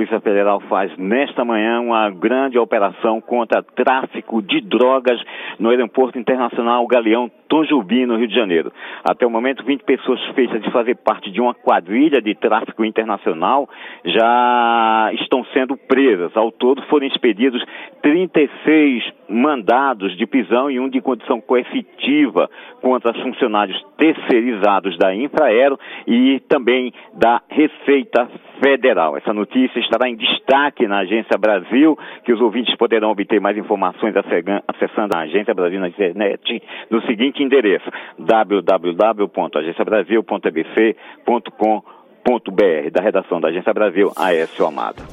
Polícia Federal faz nesta manhã uma grande operação contra tráfico de drogas no Aeroporto Internacional Galeão Tom Jobim, no Rio de Janeiro. Até o momento, 20 pessoas suspeitas de fazer parte de uma quadrilha de tráfico internacional já estão sendo presas. Ao todo foram expedidos 36 mandados de prisão e um de condição coercitiva contra funcionários terceirizados da Infraero e também da Receita Federal. Essa notícia estará em destaque na Agência Brasil, que os ouvintes poderão obter mais informações acessando a Agência Brasil na internet no seguinte endereço: www.agenciabrasil.abc.com.br. Da redação da Agência Brasil, Aécio Amado.